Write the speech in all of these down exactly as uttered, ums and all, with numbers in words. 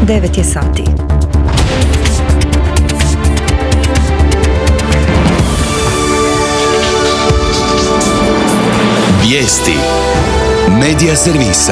devet je sati. Vijesti Medija servisa.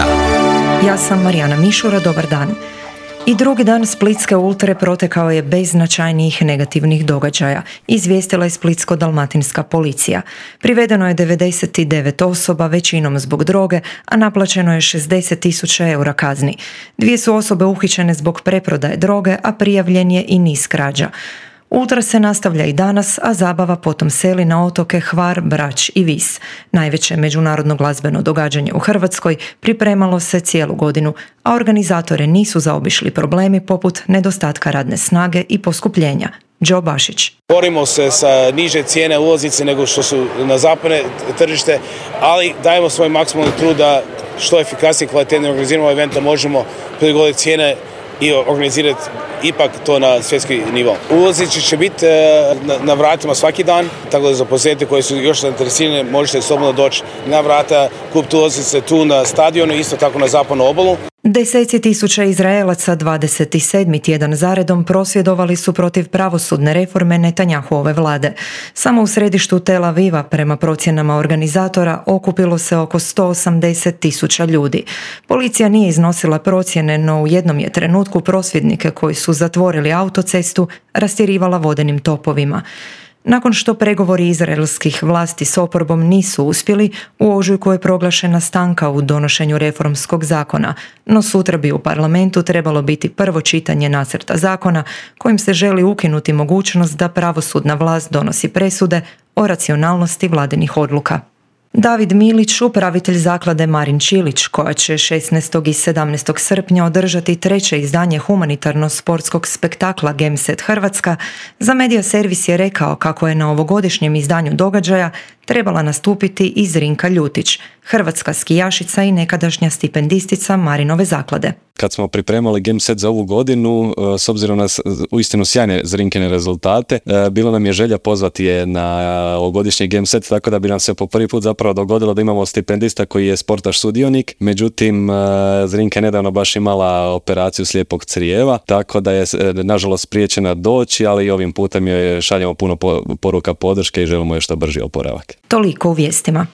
Ja sam Marijana Mišura, dobar dan. I drugi dan Splitske ultre protekao je bez značajnijih negativnih događaja, izvijestila je Splitsko-dalmatinska policija. Privedeno je devedeset devet osoba, većinom zbog droge, a naplaćeno je šezdeset tisuća eura kazni. Dvije su osobe uhićene zbog preprodaje droge, a prijavljen je i niz krađa. Ultra se nastavlja i danas, a zabava potom seli na otoke Hvar, Brač i Vis. Najveće međunarodno glazbeno događanje u Hrvatskoj pripremalo se cijelu godinu, a organizatore nisu zaobišli problemi poput nedostatka radne snage i poskupljenja. Đo Bašić. Borimo se sa niže cijene ulaznice nego što su na zapadne tržište, ali dajemo svoj maksimalni trud da što efikasnije i kvalitetnije organiziramo event, možemo prilagoditi cijene i organizirati ipak to na svjetski nivo. Ulaznice će biti na, na vratima svaki dan, tako da za posjetitelje koji su još zainteresirani možete slobodno doći na vrata, kupiti ulaznice tu na stadionu, isto tako na zapadnu obalu. Deseci tisuća Izraelaca dvadeset sedmi tjedan zaredom prosvjedovali su protiv pravosudne reforme Netanjahuove vlade. Samo u središtu Tel Aviva, prema procjenama organizatora, okupilo se oko sto osamdeset tisuća ljudi. Policija nije iznosila procjene, no u jednom je trenutku prosvjednike koji su zatvorili autocestu rastjerivala vodenim topovima. Nakon što pregovori izraelskih vlasti s oporbom nisu uspjeli, u ožujku je proglašena stanka u donošenju reformskog zakona, no sutra bi u parlamentu trebalo biti prvo čitanje nacrta zakona kojim se želi ukinuti mogućnost da pravosudna vlast donosi presude o racionalnosti vladinih odluka. David Milić, upravitelj zaklade Marin Čilić, koja će šesnaestog i sedamnaestog srpnja održati treće izdanje humanitarno-sportskog spektakla Gemset Hrvatska, za Medija servis je rekao kako je na ovogodišnjem izdanju događaja trebala nastupiti i Zrinka Ljutić, hrvatska skijašica i nekadašnja stipendistica Marinove zaklade. Kad smo pripremali Gemset za ovu godinu, s obzirom na uistinu sjajne Zrinkine rezultate, bilo nam je želja pozvati je na ovogodišnji Gemset, tako da bi nam se po prvi put zapravo dogodilo da imamo stipendista koji je sportaš sudionik. Međutim, Zrinka je nedavno baš imala operaciju slijepog crijeva, tako da je nažalost spriječena doći, ali i ovim putem joj šaljemo puno poruka podrške i želimo još što brži oporavak. Toliko u vijestima.